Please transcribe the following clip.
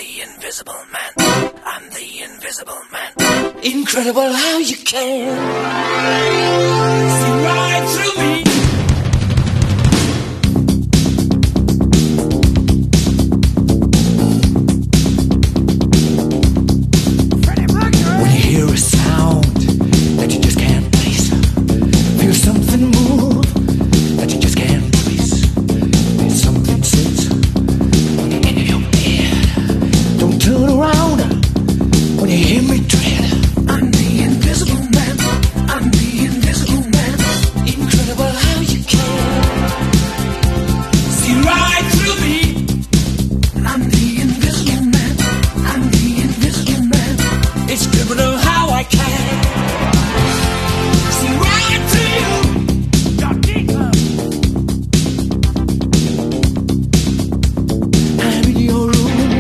the Invisible Man. I'm the Invisible Man. Incredible how you can see right through